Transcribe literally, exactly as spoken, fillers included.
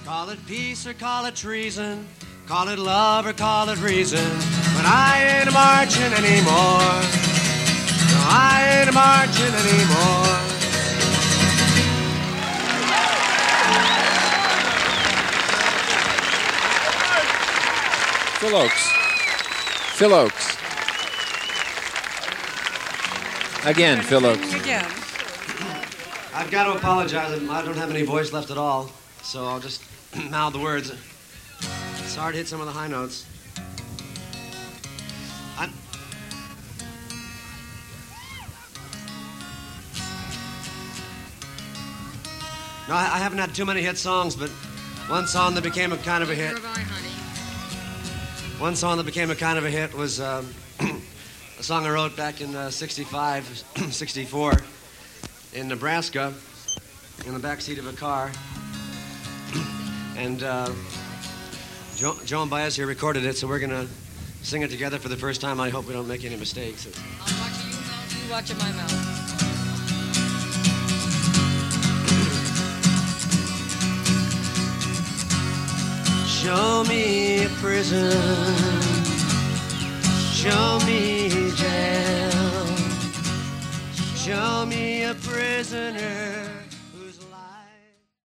Call it peace or call it treason, call it love or call it reason, but I ain't marching anymore. No, I ain't marching anymore. Phil Ochs. Phil Ochs. Again, Phil Ochs. Again. I've got to apologize. I don't have any voice left at all, so I'll just mouth the words. It's hard to hit some of the high notes. I... No, I haven't had too many hit songs, but one song that became a kind of a hit. One song that became a kind of a hit was um, a song I wrote back in uh, sixty-five, sixty-four in Nebraska in the backseat of a car. And uh, jo- Joan Baez here recorded it, so we're going to sing it together for the first time. I hope we don't make any mistakes. I'll watch your mouth, you watch my mouth. Show me a prison, show me jail, show me a prisoner.